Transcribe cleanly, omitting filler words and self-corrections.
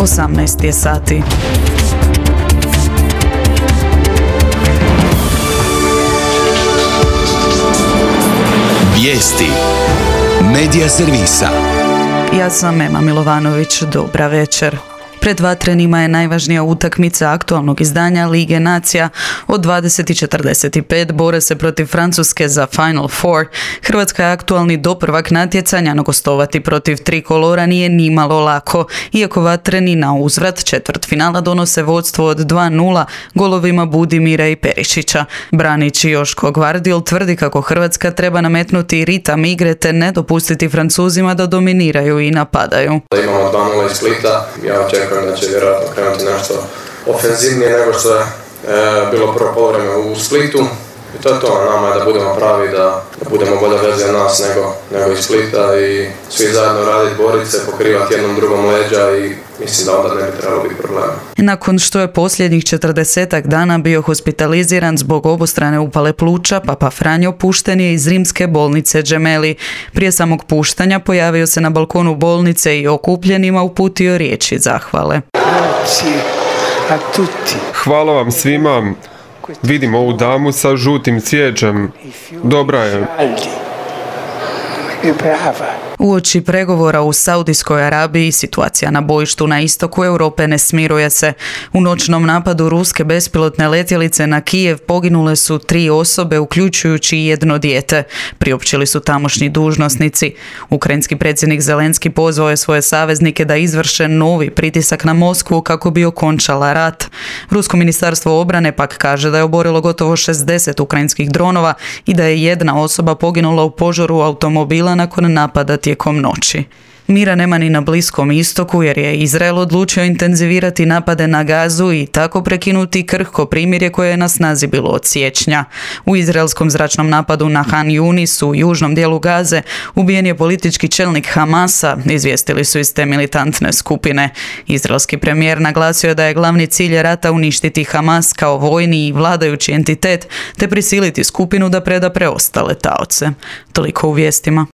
18 je sati. Vijesti Medija servisa. Ja sam Ema Milovanović, dobra večer. Pred Vatrenima je najvažnija utakmica aktualnog izdanja Lige nacija. Od 20:45 bore se protiv Francuske za Final Four. Hrvatska je aktualni doprvak natjecanja, no gostovati protiv trikolora nije nimalo lako. Iako Vatreni na uzvrat četvrtfinala donose vodstvo od 2:0 golovima Budimira i Perišića. Branić Joško Gvardiol tvrdi kako Hrvatska treba nametnuti ritam igre te ne dopustiti Francuzima da dominiraju i napadaju. Imamo 2:0 iz Splita, ja očekujem da će vjerojatno krenuti nešto ofenzivnije nego što je bilo prvo poluvreme u Splitu. I to je to, nama je da budemo pravi, da budemo bolja verzija nas nego iz Splita i svi zajedno raditi, boriti se, pokrivati jednom drugom leđa i mislim da onda ne bi trebalo biti problema. Nakon što je posljednjih 40 dana bio hospitaliziran zbog obostrane upale pluća, Papa Franjo pušten je iz rimske bolnice Gemelli. Prije samog puštanja pojavio se na balkonu bolnice i okupljenima uputio riječi zahvale. Hvala vam svima. Vidim ovu damu sa žutim cvijećem. Dobra je. Uoči pregovora u Saudijskoj Arabiji situacija na bojištu na istoku Europe ne smiruje se. U noćnom napadu ruske bespilotne letjelice na Kijev poginule su 3 osobe, uključujući i jedno dijete, priopćili su tamošnji dužnosnici. Ukrajinski predsjednik Zelenski pozvao je svoje saveznike da izvrše novi pritisak na Moskvu kako bi okončala rat. Rusko ministarstvo obrane pak kaže da je oborilo gotovo 60 ukrajinskih dronova i da je jedna osoba poginula u požaru automobila nakon napada tijekom noći. Mira nema ni na Bliskom istoku jer je Izrael odlučio intenzivirati napade na Gazu i tako prekinuti krhko primirje koje je na snazi bilo od siječnja. U izraelskom zračnom napadu na Han Yunis u južnom dijelu Gaze ubijen je politički čelnik Hamasa, izvijestili su iz te militantne skupine. Izraelski premijer naglasio je da je glavni cilj rata uništiti Hamas kao vojni i vladajući entitet te prisiliti skupinu da preda preostale taoce. Toliko u vijestima.